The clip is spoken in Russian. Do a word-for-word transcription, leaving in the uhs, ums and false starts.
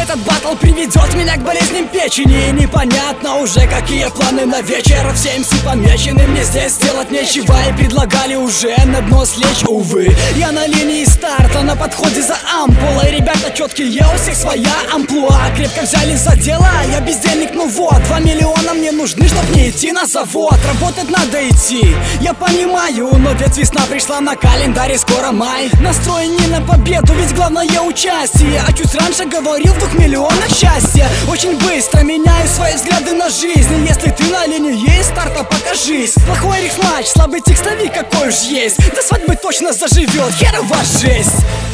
этот батл приведет меня к болезням печени. И непонятно уже, какие планы на вечер. Все эм си помечены, мне здесь делать нечего. И предлагали уже на дно слечь, увы. Я на линии старта, на подходе за ампулой. Ребята четкие, у всех своя амплуа. Крепко взяли за дело, я без денег, ну вот. Два миллиона мне нужны, чтоб не идти на завод. Работать надо идти, я понимаю, но ведь весна пришла, на календаре скоро май. Настрой не на победу, ведь главное участие. А чуть раньше говорил, в двух миллионах счастья. Очень быстро меняю свои взгляды на жизнь. Если ты на линии старта, покажись. Плохой рифмач, слабый текстовик какой уж есть. До свадьбы точно заживет, херова жесть.